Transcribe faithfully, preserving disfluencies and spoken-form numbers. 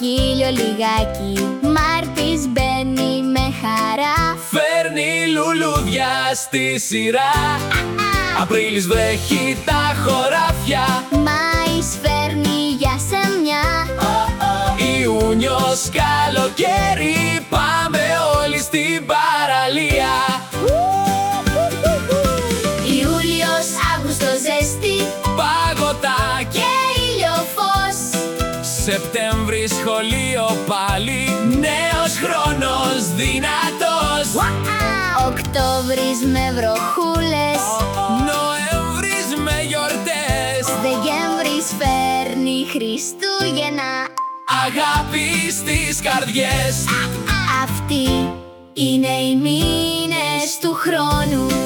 χείλιο λιγάκι. Μάρτης μπαίνει με χαρά, φέρνει λουλούδια στη σειρά. Απρίλης βρέχει τα χωράφια, Μάης φέρνει για σεμιά. Ιούνιος καλοκαίρι, πάμε όλοι στην παραλία. Ιούλιος, Αύγουστος ζέστη, Παγωτά και ηλιοφως. Σεπτέμβρη σχολείο πάλι, νέος χρόνος δυνατός. Οκτώβρης με βροχούλες, Νοέμβρης με γιορτές, Δεκέμβρης φέρνει Χριστούγεννα. αγάπη στις καρδιές. Αυτοί είναι οι μήνες του χρόνου.